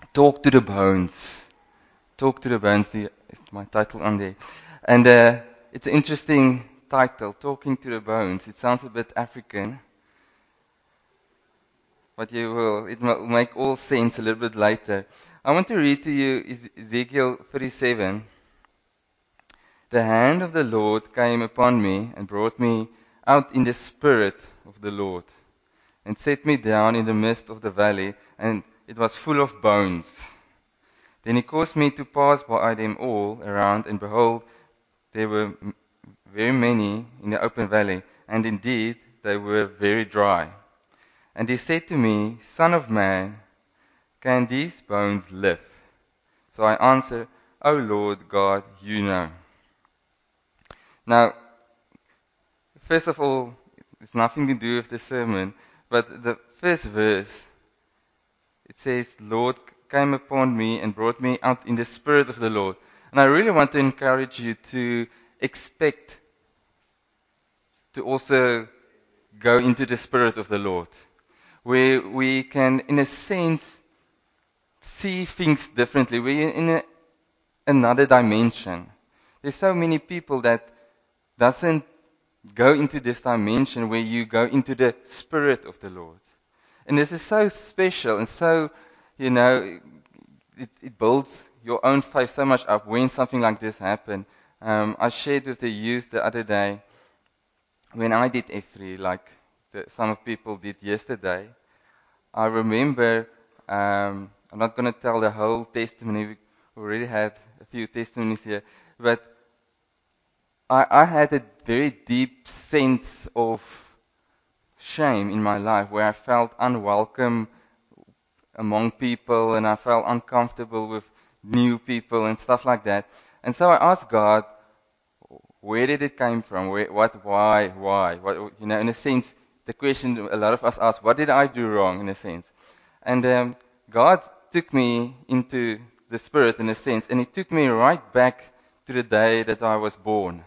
Talk to the Bones. Talk to the Bones, is my title on there. And it's an interesting title, Talking to the Bones. It sounds a bit African, but it will make all sense a little bit later. I want to read to you Ezekiel 37. The hand of the Lord came upon me and brought me out in the spirit of the Lord, and set me down in the midst of the valley, and it was full of bones. Then he caused me to pass by them all around, and behold, there were very many in the open valley, and indeed they were very dry. And he said to me, Son of man, can these bones live? So I answered, O Lord God, you know. Now, first of all, it's nothing to do with the sermon, but the first verse, it says, Lord came upon me and brought me out in the spirit of the Lord. And I really want to encourage you to expect to also go into the spirit of the Lord, where we can, in a sense, see things differently. We're in another dimension. There's so many people that doesn't go into this dimension where you go into the spirit of the Lord. And this is so special and so, it builds your own faith so much up when something like this happens. I shared with the youth the other day when I did F3, like some people did yesterday. I remember, I'm not going to tell the whole testimony, we already had a few testimonies here, but I had a very deep sense of shame in my life where I felt unwelcome among people and I felt uncomfortable with new people and stuff like that. And so I asked God, where did it come from? Why? What, in a sense, the question a lot of us ask, what did I do wrong, in a sense? And God took me into the Spirit, in a sense, and He took me right back to the day that I was born.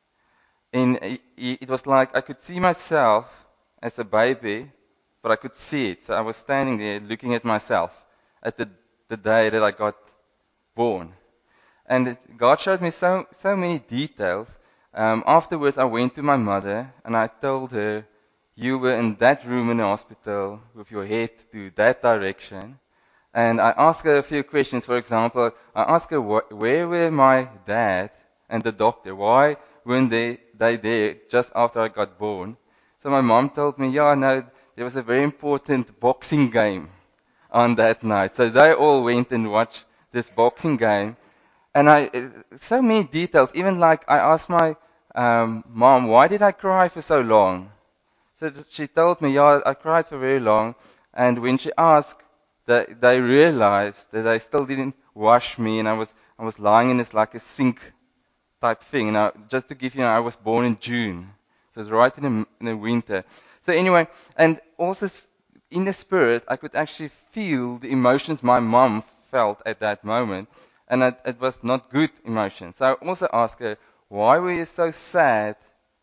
And it was like I could see myself as a baby, but I could see it. So I was standing there looking at myself at the day that I got born. And God showed me so many details. Afterwards, I went to my mother and I told her, you were in that room in the hospital with your head to that direction. And I asked her a few questions. For example, I asked her, where were my dad and the doctor? Why weren't they there just after I got born? So my mom told me, yeah, no, there was a very important boxing game on that night. So they all went and watched this boxing game. And so many details. Even like I asked my mom, why did I cry for so long? So she told me, yeah, I cried for very long. And when she asked, they realized that they still didn't wash me, and I was lying in this like a sink type thing. And just to give you, I was born in June, so it's right in the winter. So anyway, and also in the spirit, I could actually feel the emotions my mom felt at that moment, and it was not good emotions. So I also asked her, why were you so sad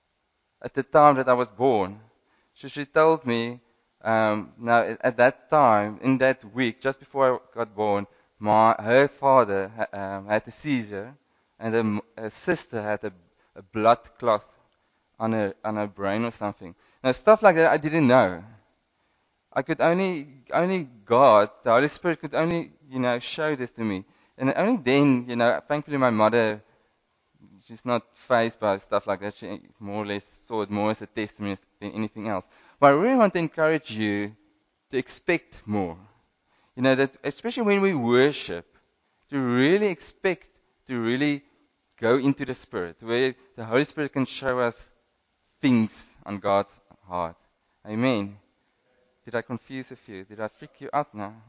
at the time that I was born? So she told me, now at that time, in that week, just before I got born, her father had a seizure, and her sister had a blood clot on her brain or something. Now stuff like that I didn't know. I could only God, the Holy Spirit could only, show this to me. And only then, thankfully my mother, she's not fazed by stuff like that. She more or less saw it more as a testimony than anything else. But I really want to encourage you to expect more. That especially when we worship, to really expect to really go into the Spirit, where the Holy Spirit can show us things on God's heart. Amen. Did I confuse a few? Did I freak you out now?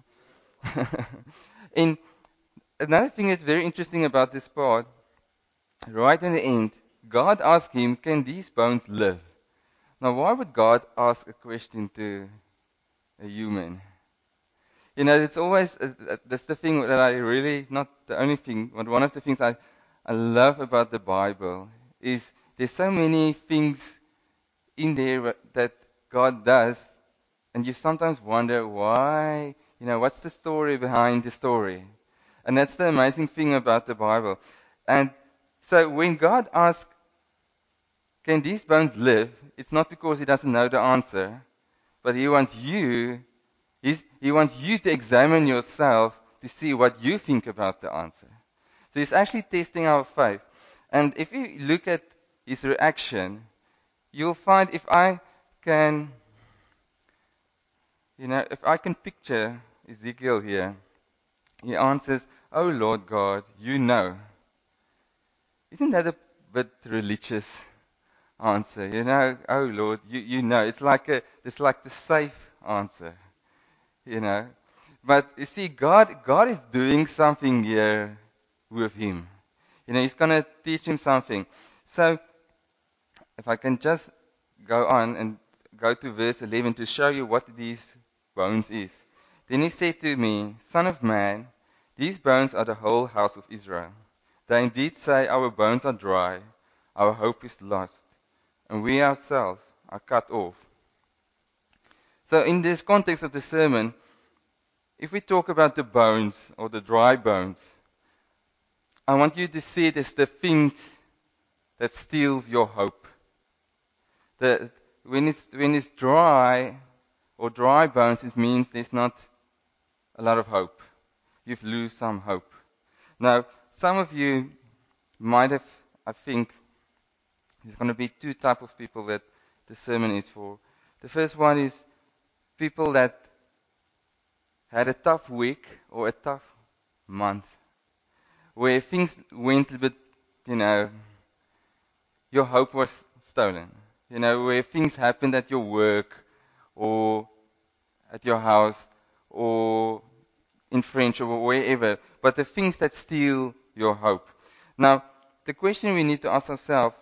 And another thing that's very interesting about this part, right in the end, God asked him, can these bones live? Now, why would God ask a question to a human? It's always, that's the thing that I really, not the only thing, but one of the things I love about the Bible is there's so many things in there that God does, and you sometimes wonder why What's the story behind the story? And that's the amazing thing about the Bible. And so when God asks, can these bones live? It's not because he doesn't know the answer, but he wants you, he wants you to examine yourself to see what you think about the answer. So he's actually testing our faith. And if you look at his reaction, you'll find can, if I can picture Ezekiel here, he answers, "Oh Lord God, you know." Isn't that a bit religious answer? "Oh Lord, you know." It's like the safe answer, you know. But you see, God is doing something here with him. He's going to teach him something. So if I can just go on and go to verse 11 to show you what these bones is. Then he said to me, "Son of man, these bones are the whole house of Israel. They indeed say, our bones are dry, our hope is lost, and we ourselves are cut off." So in this context of the sermon, if we talk about the bones or the dry bones, I want you to see it as the things that steals your hope. When it's dry or dry bones, it means there's not a lot of hope. You've lost some hope. Now, some of you might have, I think, there's going to be two types of people that the sermon is for. The first one is people that had a tough week or a tough month, where things went a bit, your hope was stolen. Where things happened at your work or at your house or in friendship or wherever, but the things that steal your hope. Now, the question we need to ask ourselves,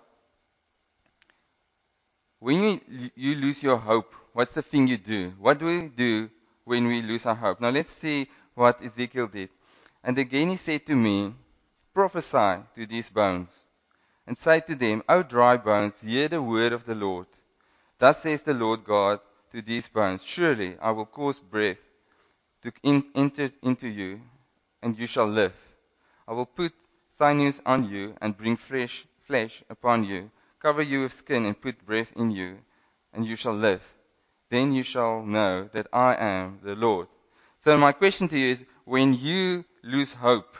when you lose your hope, what's the thing you do? What do we do when we lose our hope? Now let's see what Ezekiel did. "And again he said to me, prophesy to these bones, and say to them, O dry bones, hear the word of the Lord. Thus says the Lord God to these bones, surely I will cause breath to enter into you, and you shall live. I will put sinews on you and bring fresh flesh upon you, cover you with skin and put breath in you, and you shall live. Then you shall know that I am the Lord." So my question to you is, when you lose hope,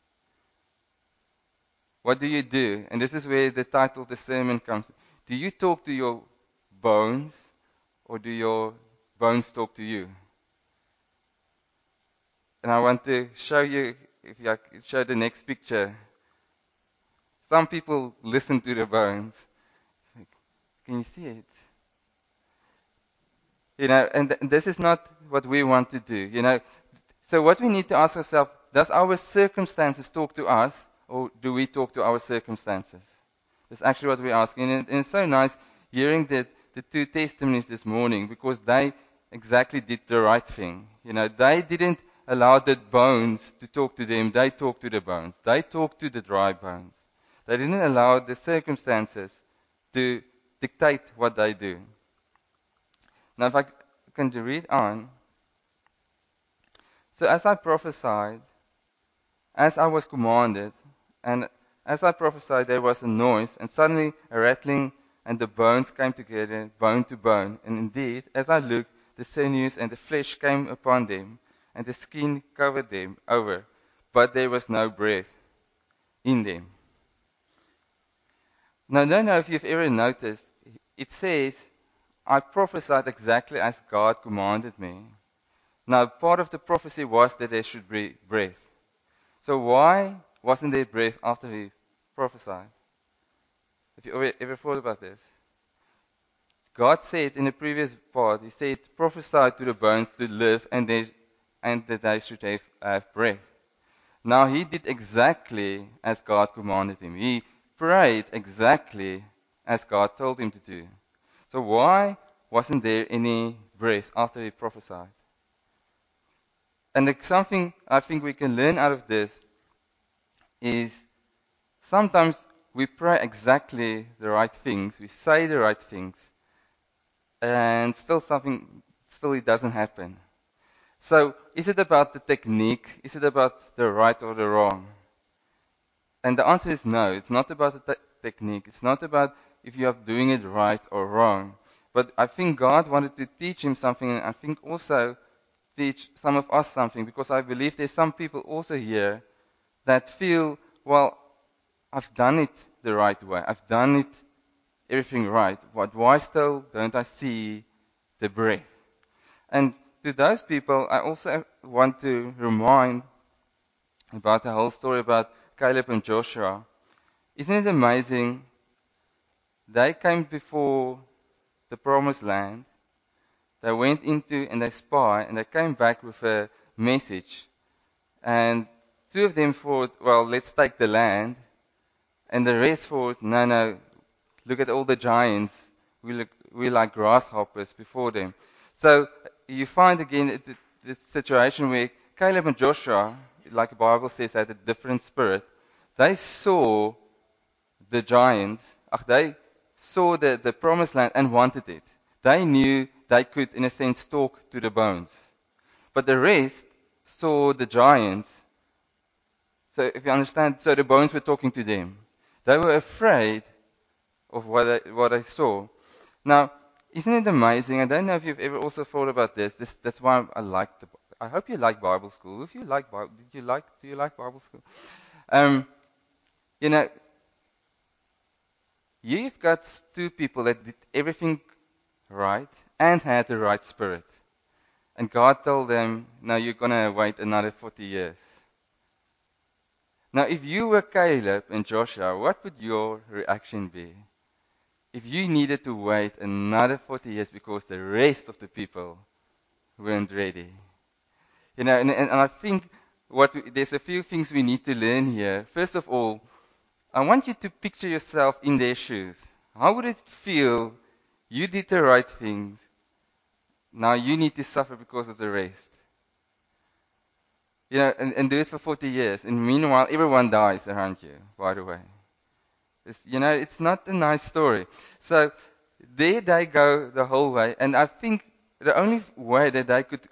what do you do? And this is where the title of the sermon comes. Do you talk to your bones, or do your bones talk to you? And I want to show you, if I could show the next picture. Some people listen to the bones. Can you see it? And this is not what we want to do. So what we need to ask ourselves, does our circumstances talk to us, or do we talk to our circumstances? That's actually what we're asking. And it's so nice hearing the two testimonies this morning, because they exactly did the right thing. They didn't allow the bones to talk to them. They talked to the bones. They talked to the dry bones. They didn't allow the circumstances to dictate what they do. Now, if I can read on. "So as I prophesied, as I was commanded, and as I prophesied, there was a noise, and suddenly a rattling, and the bones came together, bone to bone. And indeed, as I looked, the sinews and the flesh came upon them, and the skin covered them over, but there was no breath in them." Now, I don't know if you've ever noticed, it says, "I prophesied exactly as God commanded me." Now, part of the prophecy was that there should be breath. So why wasn't there breath after he prophesied? Have you ever thought about this? God said in the previous part, he said, prophesy to the bones to live, and that they should have breath. Now he did exactly as God commanded him. He prayed exactly as God told him to do. So why wasn't there any breath after he prophesied? And something I think we can learn out of this is sometimes we pray exactly the right things, we say the right things, and still it doesn't happen. So is it about the technique? Is it about the right or the wrong? And the answer is no. It's not about the technique. It's not about if you are doing it right or wrong. But I think God wanted to teach him something, and I think also teach some of us something, because I believe there's some people also here that feel, well, I've done it the right way. I've done it everything right. But why still don't I see the breath? And to those people, I also want to remind about the whole story about Caleb and Joshua. Isn't it amazing? They came before the promised land. They went into and they spied, and they came back with a message. And two of them thought, well, let's take the land. And the rest thought, no, no, look at all the giants. We're like grasshoppers before them. So you find again the situation where Caleb and Joshua, like the Bible says, had a different spirit. They saw the giants, they saw the promised land and wanted it. They knew they could, in a sense, talk to the bones. But the rest saw the giants. So if you understand, so the bones were talking to them. They were afraid of what I saw. Now, isn't it amazing? I don't know if you've ever also thought about this. That's why I like the. I hope you like Bible school. If you like Bible, do you like Bible school? Um, you know, you've got two people that did everything right and had the right spirit, and God told them, "No, you're gonna wait another 40 years." Now, if you were Caleb and Joshua, what would your reaction be? If you needed to wait another 40 years because the rest of the people weren't ready. And I think there's a few things we need to learn here. First of all, I want you to picture yourself in their shoes. How would it feel? You did the right things. Now you need to suffer because of the rest. And do it for 40 years. And meanwhile, everyone dies around you, by the way. It's not a nice story. So there they go the whole way. And I think the only way that they could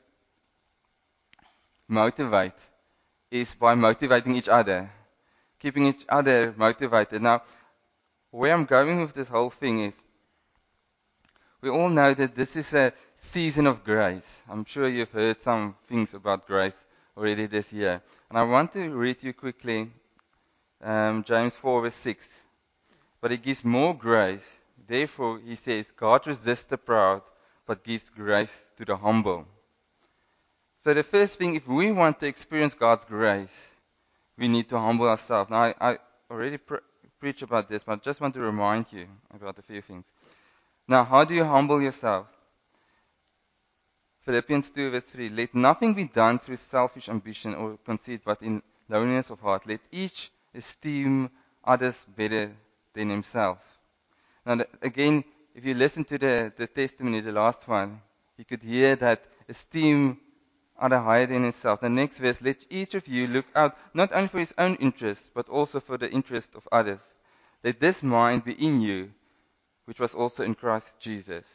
motivate is by motivating each other, keeping each other motivated. Now, where I'm going with this whole thing is, we all know that this is a season of grace. I'm sure you've heard some things about grace already this year. And I want to read you quickly James 4 verse 6. But he gives more grace. Therefore, he says, God resists the proud, but gives grace to the humble. So the first thing, if we want to experience God's grace, we need to humble ourselves. Now, I already preached about this, but I just want to remind you about a few things. Now, how do you humble yourself? Philippians 2 verse 3. Let nothing be done through selfish ambition or conceit, but in lowliness of heart. Let each esteem others better than himself. Now, again, if you listen to the testimony, the last one, you could hear that esteem other higher than himself. The next verse, let each of you look out not only for his own interest, but also for the interest of others. Let this mind be in you, which was also in Christ Jesus.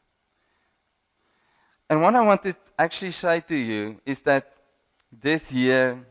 And what I want to actually say to you is that this year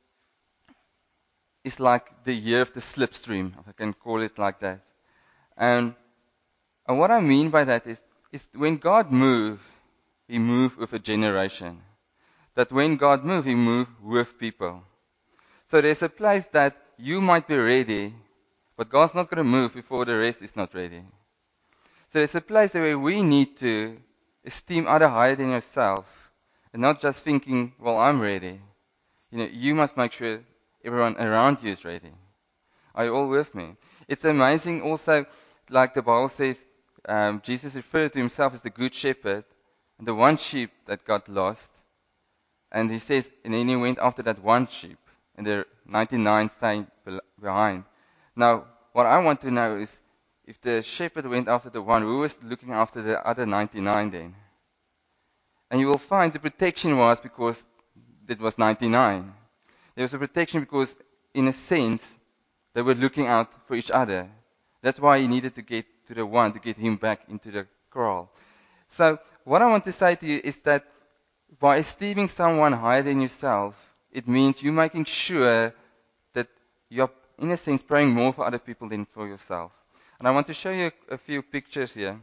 is like the year of the slipstream, if I can call it like that. And what I mean by that is when God moves, he moves with a generation. That when God moves, he moves with people. So there's a place that you might be ready, but God's not going to move before the rest is not ready. So there's a place where we need to esteem other higher than yourself, and not just thinking, well, I'm ready. You must make sure everyone around you is ready. Are you all with me? It's amazing also, like the Bible says, Jesus referred to himself as the good shepherd, and the one sheep that got lost. And he says, and then he went after that one sheep, and the 99 staying behind. Now, what I want to know is, if the shepherd went after the one, who was looking after the other 99 then? And you will find the protection was because it was 99. There was a protection because, in a sense, they were looking out for each other. That's why he needed to get to the one to get him back into the kraal. So, what I want to say to you is that By esteeming someone higher than yourself, it means you making sure that you're, in a sense, praying more for other people than for yourself. And I want to show you a few pictures here.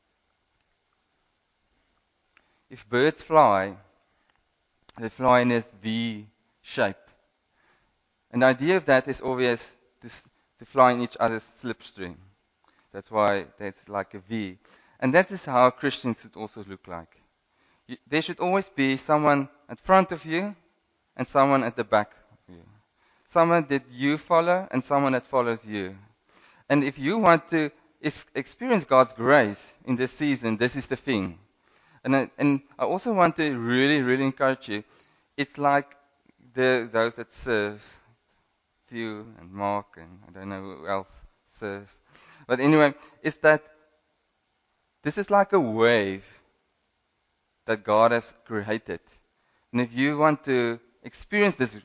If birds fly, they fly in this V shape. And the idea of that is always to fly in each other's slipstream. That's why that's like a V. And that is how Christians should also look like. There should always be someone at front of you and someone at the back of you. Someone that you follow and someone that follows you. And if you want to experience God's grace in this season, this is the thing. And I also want to really, really encourage you. It's like those that serve, Theo and Mark, and I don't know who else serves. But anyway, it's that this is like a wave that God has created. And if you want to experience this,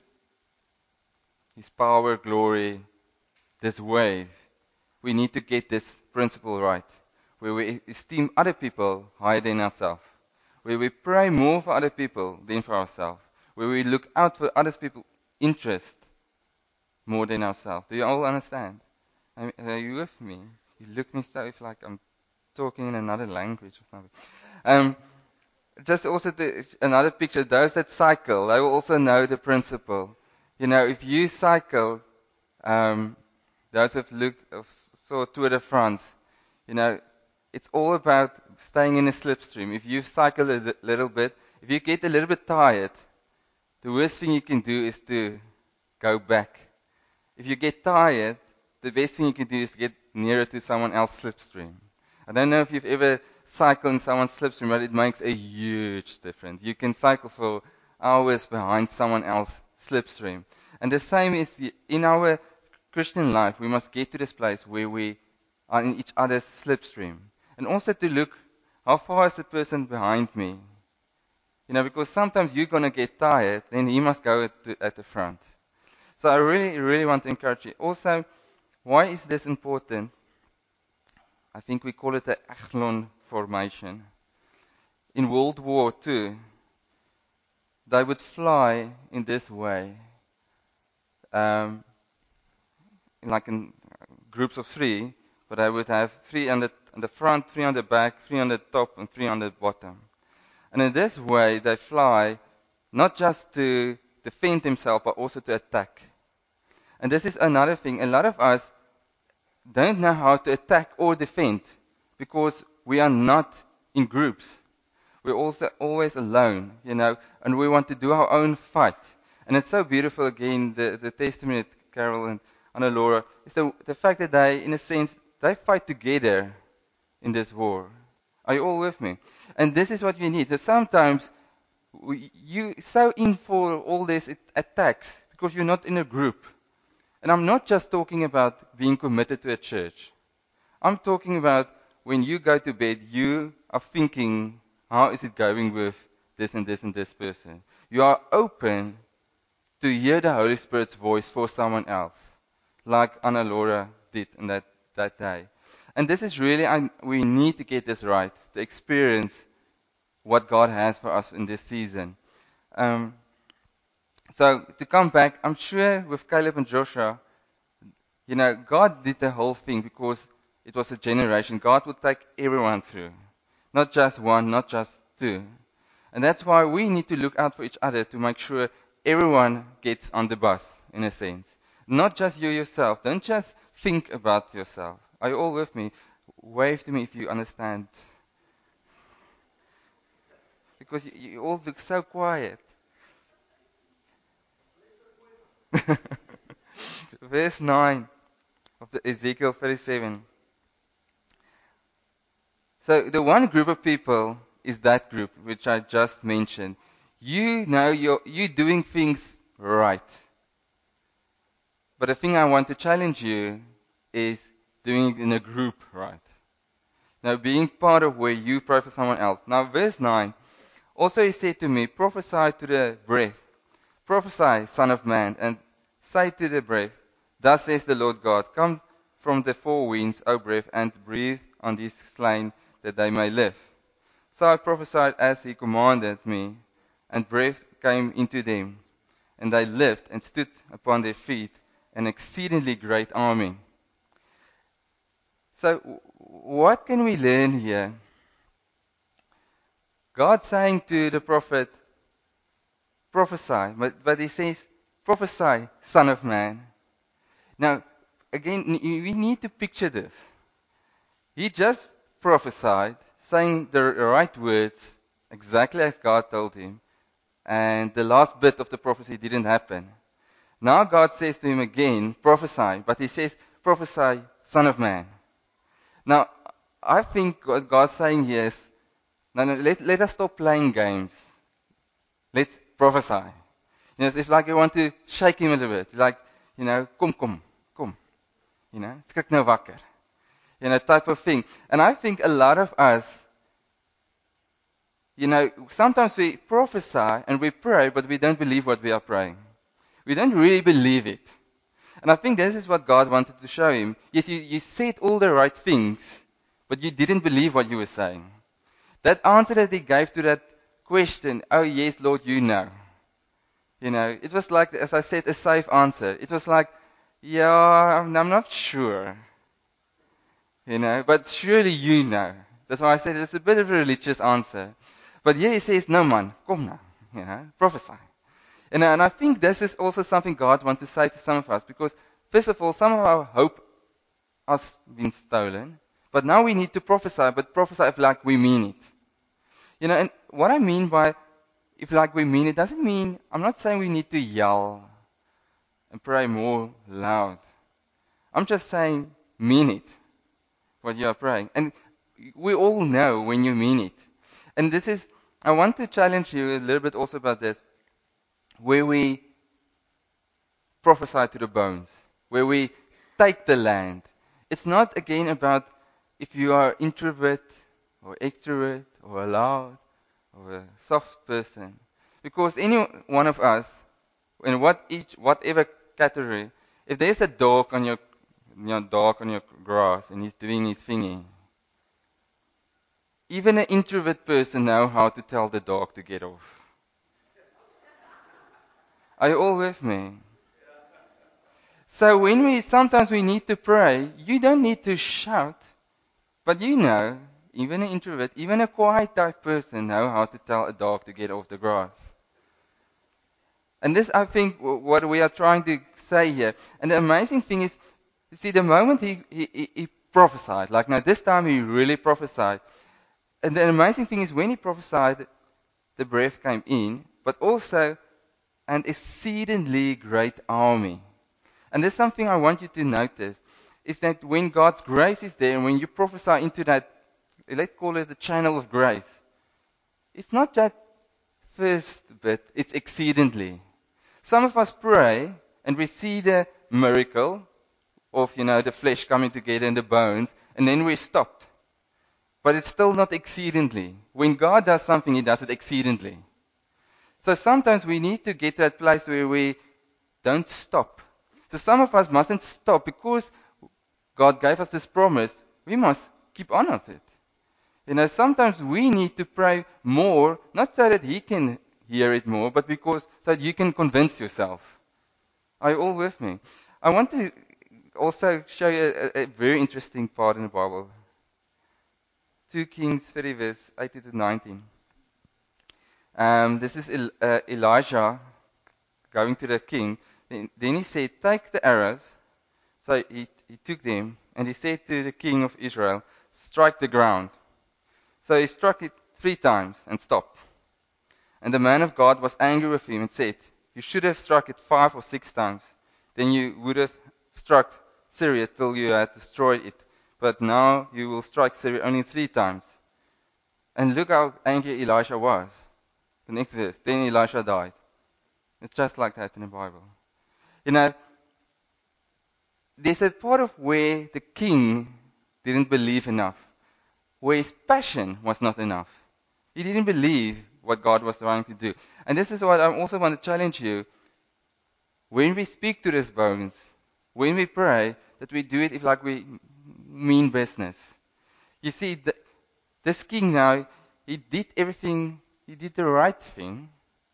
His power, glory, this wave, we need to get this principle right, where we esteem other people higher than ourselves, where we pray more for other people than for ourselves, where we look out for other people's interest more than ourselves. Do you all understand? Are you with me? You look me so if like I'm talking in another language or something. Um, just also another picture, those that cycle, they will also know the principle. You know, if you cycle, um, those who've saw Tour de France, you know, it's all about staying in a slipstream. If you cycle a little bit, if you get a little bit tired, the worst thing you can do is to go back. If you get tired, the best thing you can do is get nearer to someone else's slipstream. I don't know if you've ever cycled in someone's slipstream, but it makes a huge difference. You can cycle for hours behind someone else's slipstream. And the same is in our Christian life. We must get to this place where we are in each other's slipstream. And also to look, how far is the person behind me? You know, because sometimes you're going to get tired, then he must go at the front. So I really, really want to encourage you. Also, why is this important? I think we call it the Echelon formation. In World War II, they would fly in this way, like in groups of three, but I would have three on the front, three on the back, three on the top, and three on the bottom. And in this way, they fly not just to defend themselves, but also to attack. And this is another thing. A lot of us don't know how to attack or defend because we are not in groups. We're also always alone, you know, and we want to do our own fight. And it's so beautiful, again, the testimony that Carol and Anna Laura, is the fact that they, in a sense, they fight together in this war. Are you all with me? And this is what we need. So sometimes you so in for all these attacks because you're not in a group. And I'm not just talking about being committed to a church. I'm talking about when you go to bed, you are thinking, how is it going with this and this and this person? You are open to hear the Holy Spirit's voice for someone else, like Anna Laura did in that day. And this is really, we need to get this right, to experience what God has for us in this season. So to come back, I'm sure with Caleb and Joshua, you know, God did the whole thing because it was a generation. God would take everyone through, not just one, not just two. And that's why we need to look out for each other to make sure everyone gets on the bus, in a sense. Not just you yourself. Don't just think about yourself. Are you all with me? Wave to me if you understand. Because you all look so quiet. Verse 9 of the Ezekiel 37. So the one group of people is that group which I just mentioned. You know you're doing things right. But the thing I want to challenge you is doing it in a group right. Now being part of where you pray for someone else. Now verse 9. Also he said to me, prophesy to the breath. Prophesy, son of man, and say to the breath, thus says the Lord God, come from the four winds, O breath, and breathe on these slain that they may live. So I prophesied as he commanded me. and breath came into them, and they lived and stood upon their feet, an exceedingly great army. So, what can we learn here? God saying to the prophet, prophesy, but he says, prophesy, son of man. Now, again, we need to picture this. He just prophesied, saying the right words, exactly as God told him, and the last bit of the prophecy didn't happen. Now God says to him again, prophesy, but he says, prophesy, son of man. Now, I think what God's saying here is, no, let us stop playing games. Let's prophesy. It's like you want to shake him a little bit. Like, kom. Skrik nou wakker. Type of thing. And I think a lot of us, sometimes we prophesy and we pray, but we don't believe what we are praying. We don't really believe it. And I think this is what God wanted to show him. Yes, you said all the right things, but you didn't believe what you were saying. That answer that he gave to that question, oh yes, Lord, you know. It was like, as I said, a safe answer. It was like, yeah, I'm not sure. But surely you know. That's why I said it's a bit of a religious answer. But here he says, no man, come now, prophesy. And I think this is also something God wants to say to some of us, because first of all, some of our hope has been stolen, but now we need to prophesy, but prophesy if like we mean it. And what I mean by if like we mean it doesn't mean, I'm not saying we need to yell and pray more loud. I'm just saying mean it, what you are praying. And we all know when you mean it. And I want to challenge you a little bit also about this, where we prophesy to the bones, where we take the land. It's not again about if you are introvert or extrovert or loud or a soft person. Because any one of us, in whatever category, if there's a dog on your grass and he's doing his thingy, even an introvert person knows how to tell the dog to get off. Are you all with me? So sometimes we need to pray, you don't need to shout, but even an introvert, even a quiet type person know how to tell a dog to get off the grass. And this, I think, what we are trying to say here. And the amazing thing is, you see, the moment he prophesied, like now this time he really prophesied. And the amazing thing is, when he prophesied, the breath came in, but also an exceedingly great army. And there's something I want you to notice, is that when God's grace is there, and when you prophesy into that, let's call it the channel of grace, it's not that first bit, it's exceedingly. Some of us pray, and we see the miracle of, the flesh coming together and the bones, and then we're stopped. But it's still not exceedingly. When God does something, He does it exceedingly. So sometimes we need to get to that place where we don't stop. So some of us mustn't stop because God gave us this promise. We must keep on with it. Sometimes we need to pray more, not so that He can hear it more, but so that you can convince yourself. Are you all with me? I want to also show you a very interesting part in the Bible. 2 Kings 30 verse 18 to 19. This is Elijah going to the king. Then he said, take the arrows. So he took them, and he said to the king of Israel, strike the ground. So he struck it 3 times and stopped. And the man of God was angry with him and said, you should have struck it 5 or 6 times. Then you would have struck Syria till you had destroyed it. But now you will strike Syria only 3 times. And look how angry Elisha was. The next verse. Then Elisha died. It's just like that in the Bible. There's a part of where the king didn't believe enough. Where his passion was not enough. He didn't believe what God was trying to do. And this is what I also want to challenge you. When we speak to these bones, when we pray, that we do it like we mean business. You see, this king now, he did everything, he did the right thing,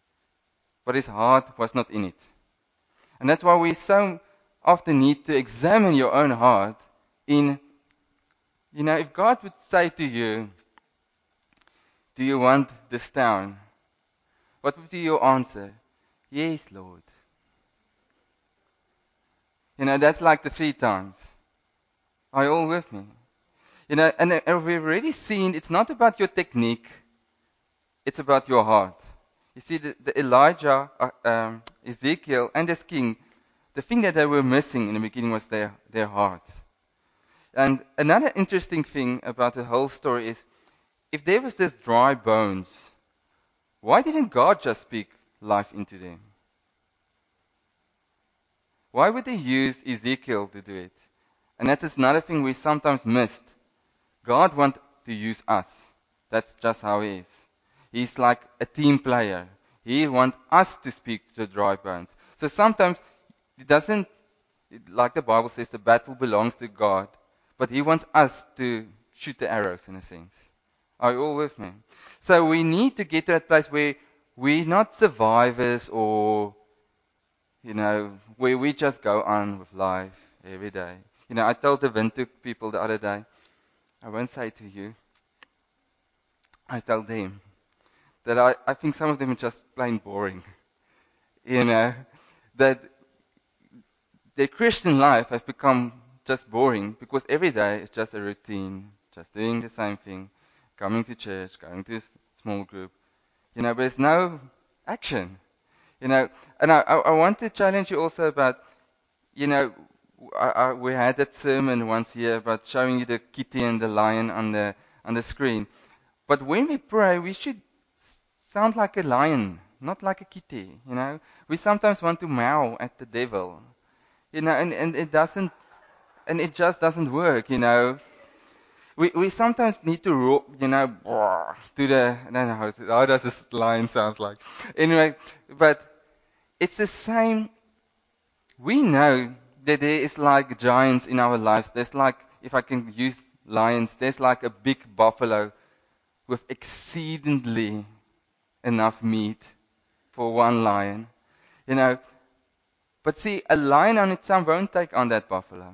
but his heart was not in it. And that's why we so often need to examine your own heart in, if God would say to you, do you want this town? What would be your answer? Yes, Lord. That's like the 3 times. Are you all with me? And we've already seen it's not about your technique, it's about your heart. You see, the Elijah, Ezekiel, and this king, the thing that they were missing in the beginning was their heart. And another interesting thing about the whole story is, if there was this dry bones, why didn't God just speak life into them? Why would they use Ezekiel to do it? And that's another thing we sometimes missed. God wants to use us. That's just how He is. He's like a team player. He wants us to speak to the dry bones. So sometimes it doesn't, like the Bible says, the battle belongs to God, but He wants us to shoot the arrows in a sense. Are you all with me? So we need to get to that place where we're not survivors or, where we just go on with life every day. I told the Windhoek people the other day, I won't say it to you, I told them that I think some of them are just plain boring. That their Christian life has become just boring because every day is just a routine, just doing the same thing, coming to church, going to a small group, but there's no action, And I want to challenge you also about, we had that sermon once here about showing you the kitty and the lion on the screen. But when we pray, we should sound like a lion, not like a kitty, We sometimes want to meow at the devil, and it doesn't, and it just doesn't work. We sometimes need to roar, to the, I don't know how does this lion sound like. Anyway, but it's the same. We know that there is like giants in our lives. There's like, if I can use lions, there's like a big buffalo with exceedingly enough meat for one lion, you know. But see, a lion on its own won't take on that buffalo.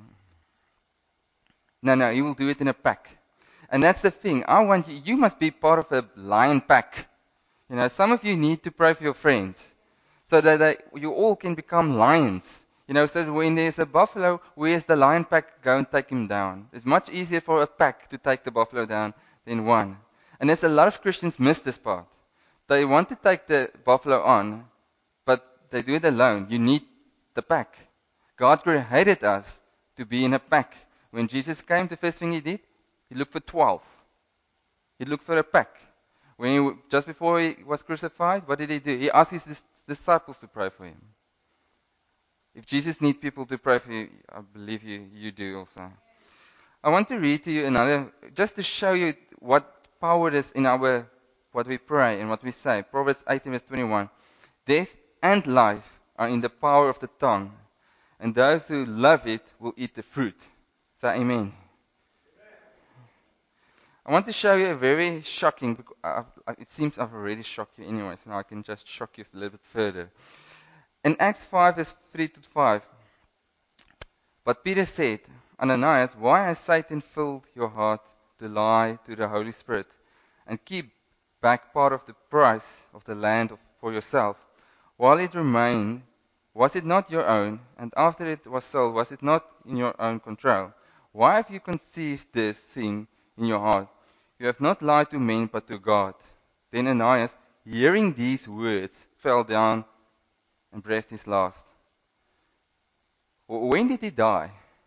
No, he will do it in a pack. And that's the thing. I want you, you must be part of a lion pack. Some of you need to pray for your friends so that you all can become lions. So that when there's a buffalo, where's the lion pack? Go and take him down. It's much easier for a pack to take the buffalo down than one. And there's a lot of Christians miss this part. They want to take the buffalo on, but they do it alone. You need the pack. God created us to be in a pack. When Jesus came, the first thing He did, He looked for 12. He looked for a pack. Just before He was crucified, what did He do? He asked His disciples to pray for Him. If Jesus needs people to pray for you, I believe you do also. I want to read to you another, just to show you what power is in what we pray and what we say. Proverbs 18 verse 21. Death and life are in the power of the tongue, and those who love it will eat the fruit. So amen. I want to show you a very shocking, it seems I've already shocked you anyway, so now I can just shock you a little bit further. In Acts 5 verse 3 to 5, but Peter said, Ananias, why has Satan filled your heart to lie to the Holy Spirit and keep back part of the price of the land for yourself? While it remained, was it not your own? And after it was sold, was it not in your own control? Why have you conceived this thing in your heart? You have not lied to men, but to God. Then Ananias, hearing these words, fell down and breathed his last. When did he die?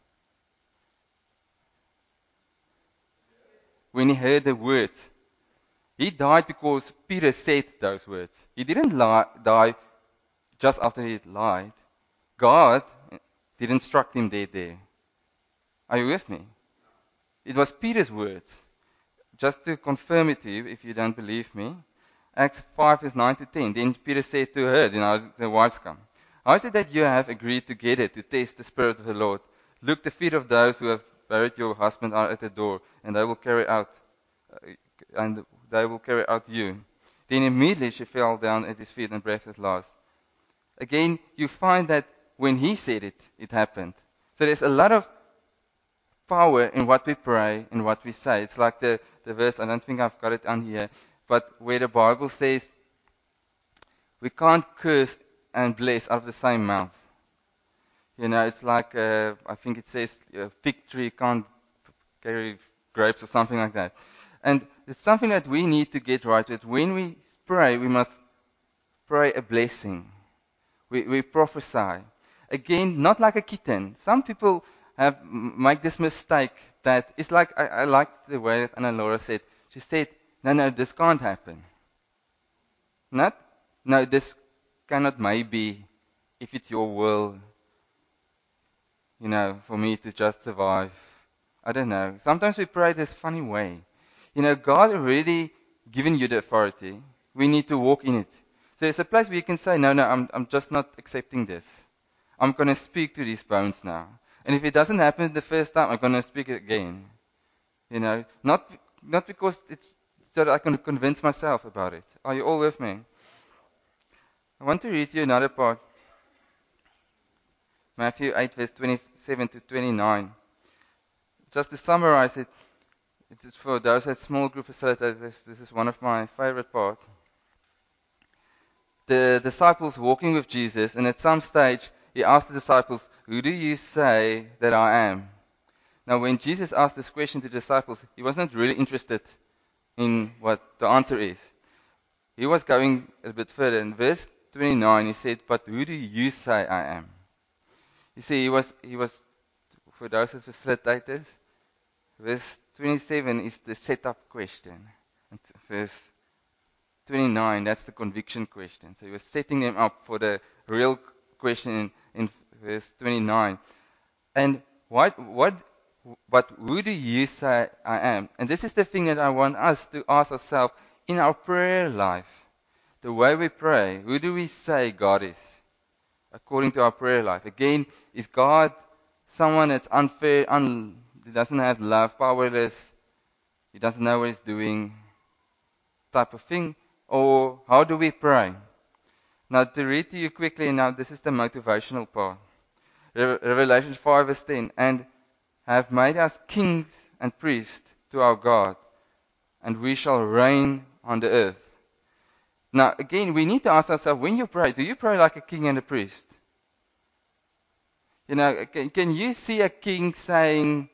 When he heard the words. He died because Peter said those words. He didn't die just after he lied. God didn't struck him dead there. Are you with me? It was Peter's words. Just to confirm it to you, if you don't believe me, Acts 5 verse 9 to 10. Then Peter said to her, the wives come. How is it that you have agreed together to test the Spirit of the Lord? Look, the feet of those who have buried your husband are at the door, and they will carry out you. Then immediately she fell down at his feet and breathed at last. Again, you find that when he said it, it happened. So there's a lot of power in what we pray and what we say. It's like the verse, I don't think I've got it on here, but where the Bible says we can't curse and bless out of the same mouth. You know, it's like, I think it says, a fig tree can't carry grapes or something like that. And it's something that we need to get right with. When we pray, we must pray a blessing. We prophesy. Again, not like a kitten. Some people make this mistake that it's like, I like the way that Anna Laura said. She said, no, this can't happen. Not, no, this cannot maybe, if it's your will, for me to just survive. I don't know. Sometimes we pray this funny way. God already given you the authority. We need to walk in it. So there's a place where you can say, no, I'm just not accepting this. I'm going to speak to these bones now. And if it doesn't happen the first time, I'm going to speak it again. Not because it's so that I can convince myself about it. Are you all with me? I want to read you another part. Matthew 8, verse 27 to 29. Just to summarize it, it is for those at small group facilitators. This is one of my favorite parts. The disciples walking with Jesus, and at some stage, he asked the disciples, "Who do you say that I am?" Now, when Jesus asked this question to the disciples, he wasn't really interested in what the answer is. He was going a bit further. In verse 29, he said, "But who do you say I am?" You see, he was for those as facilitators. Verse 27 is the setup question. And verse 29, that's the conviction question. So he was setting them up for the real question in verse 29. And but who do you say I am? And this is the thing that I want us to ask ourselves in our prayer life. The way we pray, who do we say God is? According to our prayer life. Again, is God someone that's unfair, he doesn't have love, powerless, he doesn't know what he's doing, type of thing? Or how do we pray? Now, to read to you quickly now, this is the motivational part. Revelation 5 verse 10. And have made us kings and priests to our God, and we shall reign on the earth. Now, again, we need to ask ourselves, when you pray, do you pray like a king and a priest? Can you see a king saying,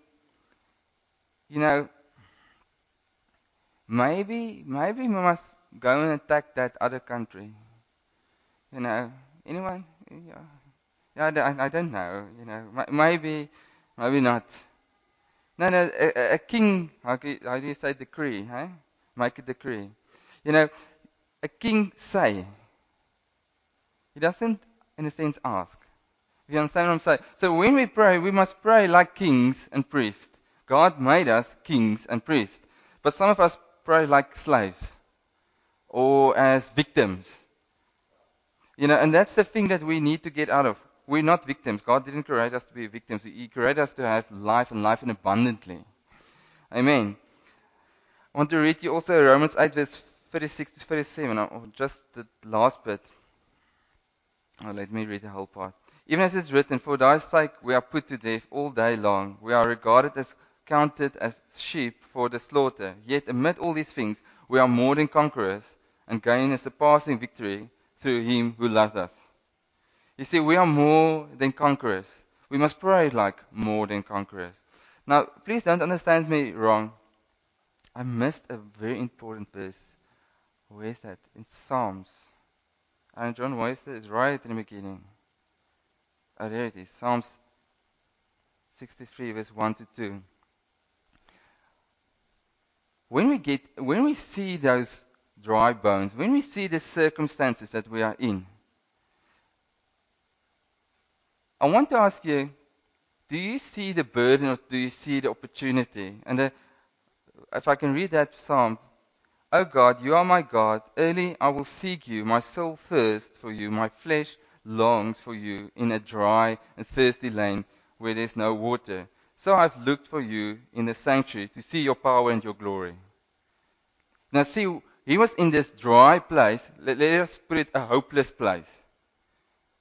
maybe we must go and attack that other country? Anyone? Yeah, I don't know. Maybe not. No, a king, how do you say decree, huh? Make a decree. A king say. He doesn't, in a sense, ask. If you understand what I'm saying? So when we pray, we must pray like kings and priests. God made us kings and priests. But some of us pray like slaves or as victims. And that's the thing that we need to get out of. We're not victims. God didn't create us to be victims. He created us to have life and life in abundantly. Amen. I want to read you also Romans 8 verse 36 to 37, or just the last bit. Let me read the whole part. Even as it's written, for thy sake we are put to death all day long. We are regarded as counted as sheep for the slaughter. Yet amid all these things, we are more than conquerors and gain a surpassing victory through him who loved us. You see, we are more than conquerors. We must pray like more than conquerors. Now, please don't understand me wrong. I missed a very important verse. Where is that? In Psalms. And John Weiser is right in the beginning. Oh, there it is. Psalms 63, verse 1 to 2. When we see those dry bones, when we see the circumstances that we are in, I want to ask you, do you see the burden or do you see the opportunity? And if I can read that psalm, O God, you are my God. Early I will seek you. My soul thirsts for you. My flesh longs for you in a dry and thirsty land where there is no water. So I've looked for you in the sanctuary to see your power and your glory. Now see, he was in this dry place. Let us put it a hopeless place.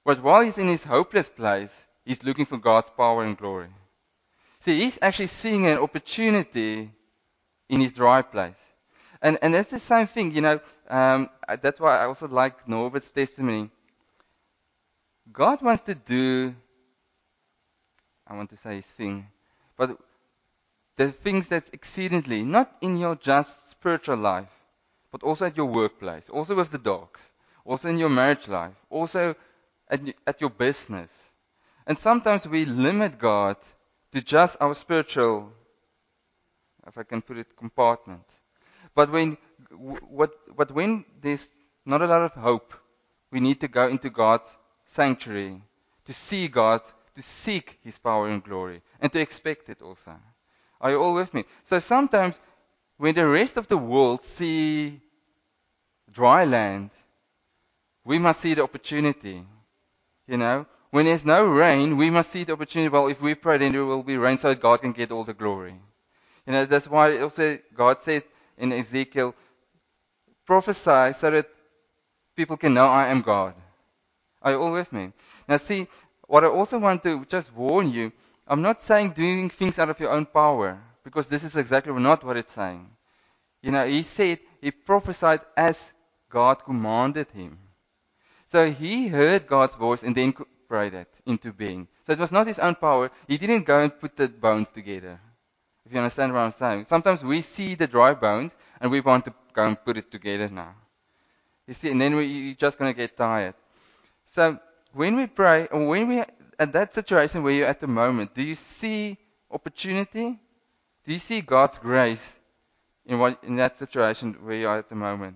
But while he's in his hopeless place, he's looking for God's power and glory. See, he's actually seeing an opportunity in his dry place. And that's the same thing, that's why I also like Norbert's testimony. God wants to do, I want to say his thing, but the things that's exceedingly, not in your just spiritual life, but also at your workplace, also with the dogs, also in your marriage life, also at your business. And sometimes we limit God to just our spiritual, if I can put it, compartment. But when there's not a lot of hope, we need to go into God's sanctuary to see God, to seek His power and glory, and to expect it also. Are you all with me? So sometimes when the rest of the world see dry land, we must see the opportunity. When there's no rain, we must see the opportunity. Well, if we pray, then there will be rain so that God can get all the glory. That's why also God said in Ezekiel, prophesy so that people can know I am God. Are you all with me? Now see, what I also want to just warn you, I'm not saying doing things out of your own power, because this is exactly not what it's saying. He said he prophesied as God commanded him. So he heard God's voice and then prayed it into being. So it was not his own power. He didn't go and put the bones together. If you understand what I'm saying. Sometimes we see the dry bones and we want to go and put it together now. You see, and then you're just going to get tired. So when we pray, or when we at that situation where you're at the moment, do you see opportunity? Do you see God's grace in that situation where you are at the moment?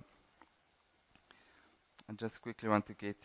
I just quickly want to get.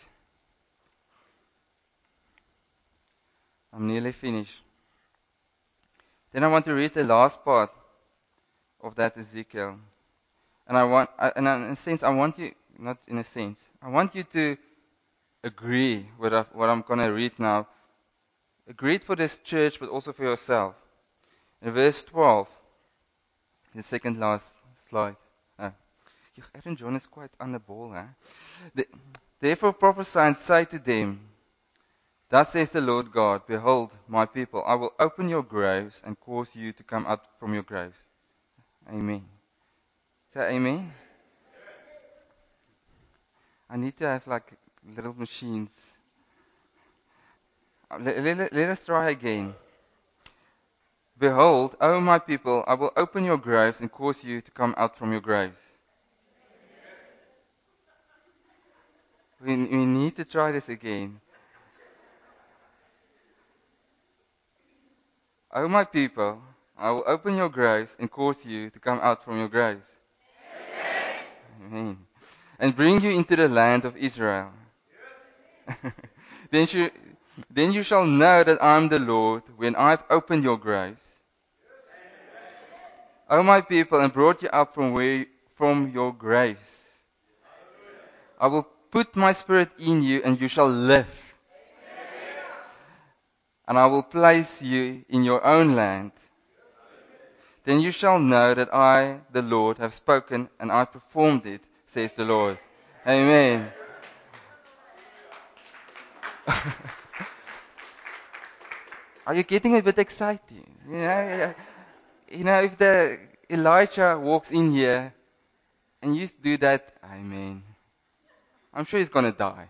I'm nearly finished. Then I want to read the last part of that Ezekiel. And in a sense, I want you, not in a sense, I want you to agree with what I'm going to read now. Agree it for this church, but also for yourself. In verse 12, the second last slide. Aaron John is quite on the ball, huh? Therefore prophesy and say to them, thus says the Lord God, behold, my people, I will open your graves and cause you to come out from your graves. Amen. Say amen. I need to have like little machines. Let us try again. Behold, O my people, I will open your graves and cause you to come out from your graves. We need to try this again. O my people, I will open your graves and cause you to come out from your graves. Amen. And bring you into the land of Israel. Then you shall know that I am the Lord when I have opened your graves. O my people, and brought you up from your graves. I will put my spirit in you, and you shall live. And I will place you in your own land. Then you shall know that I, the Lord, have spoken, and I performed it, says the Lord. Amen. Are you getting a bit excited? If the Elijah walks in here and you do that, amen. I'm sure he's gonna die.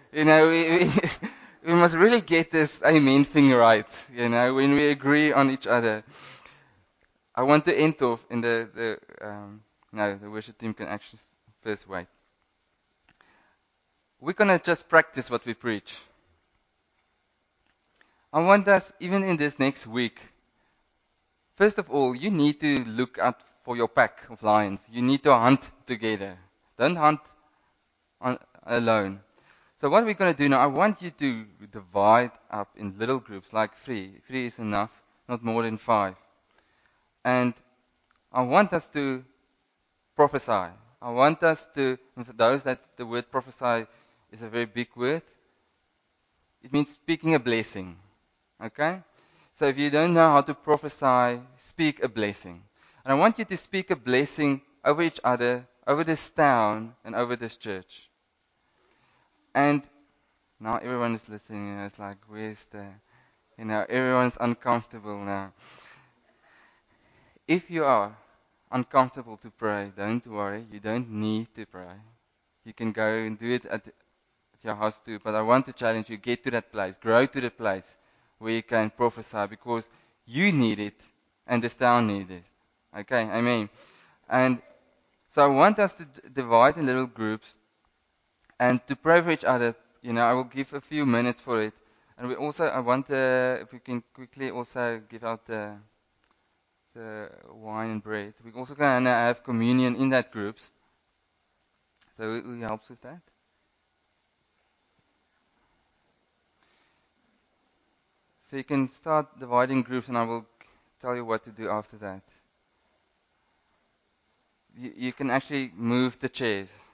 We must really get this amen thing right. When we agree on each other. I want to end off in the worship team can actually first wait. We're gonna just practice what we preach. I want us, even in this next week, first of all, you need to look out for your pack of lions. You need to hunt together. Don't hunt alone. So what we're going to do now, I want you to divide up in little groups, like 3. 3 is enough, not more than 5. And I want us to prophesy. I want us to, and for those that the word prophesy is a very big word, it means speaking a blessing. Okay? So if you don't know how to prophesy, speak a blessing. And I want you to speak a blessing over each other, over this town, and over this church. And Now everyone is listening, it's like, where's the, everyone's uncomfortable now. If you are uncomfortable to pray, don't worry, you don't need to pray. You can go and do it at your house too, but I want to challenge you, get to that place, grow to the place where you can prophesy because you need it and the town needs it. Okay, amen. And so I want us to divide in little groups and to pray for each other. I will give a few minutes for it. And I want, if we can quickly also give out the wine and bread. We're also going to have communion in that groups. So who helps with that? So you can start dividing groups and I will tell you what to do after that. You can actually move the chairs.